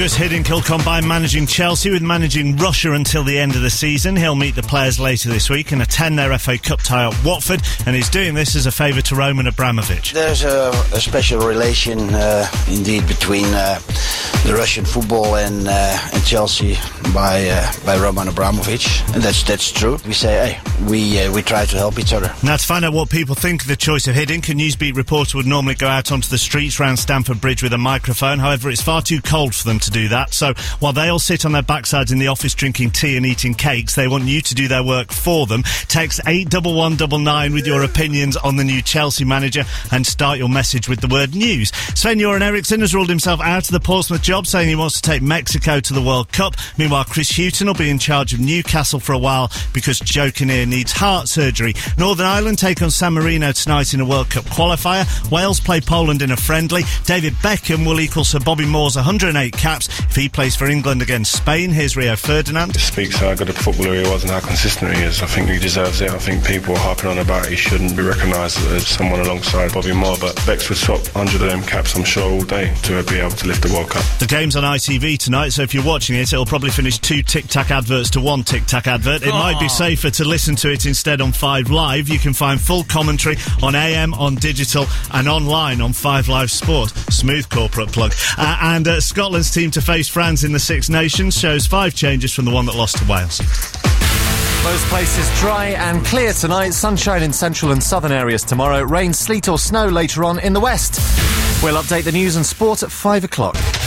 Gus Hiddink will combine managing Chelsea with managing Russia until the end of the season. He'll meet the players later this week and attend their FA Cup tie at Watford, and he's doing this as a favour to Roman Abramovich. There's a special relation indeed between the Russian football and Chelsea by Roman Abramovich, and that's true. We say, hey, we try to help each other. Now, to find out what people think of the choice of Hiddink, a Newsbeat reporter would normally go out onto the streets around Stamford Bridge with a microphone. However, it's far too cold for them to do that, so while they all sit on their backsides in the office drinking tea and eating cakes, they want you to do their work for them. Text 81199 with your opinions on the new Chelsea manager and start your message with the word news. Sven-Göran Eriksson has ruled himself out of the Portsmouth job, saying he wants to take Mexico to the World Cup. Meanwhile, Chris Hughton will be in charge of Newcastle for a while because Joe Kinnear needs heart surgery. Northern Ireland take on San Marino tonight in a World Cup qualifier. Wales play Poland in a friendly. David Beckham will equal Sir Bobby Moore's 108 caps if he plays for England against Spain. Here's Rio Ferdinand. It speaks how good a footballer he was and how consistent he is. I think he deserves it. I think people are harping on about he shouldn't be recognised as someone alongside Bobby Moore, but Bex would swap 100 of them caps, I'm sure, all day to be able to lift the World Cup. The game's on ITV tonight, so if you're watching it, it'll probably finish 2 Tic Tac adverts to 1 Tic Tac advert. It might be safer to listen to it instead on 5 Live. You can find full commentary on AM, on digital and online on 5 Live Sport. Smooth corporate plug. And Scotland's team to face France in the Six Nations shows 5 changes from the one that lost to Wales. Most places dry and clear tonight. Sunshine in central and southern areas tomorrow. Rain, sleet or snow later on in the west. We'll update the news and sport at 5 o'clock.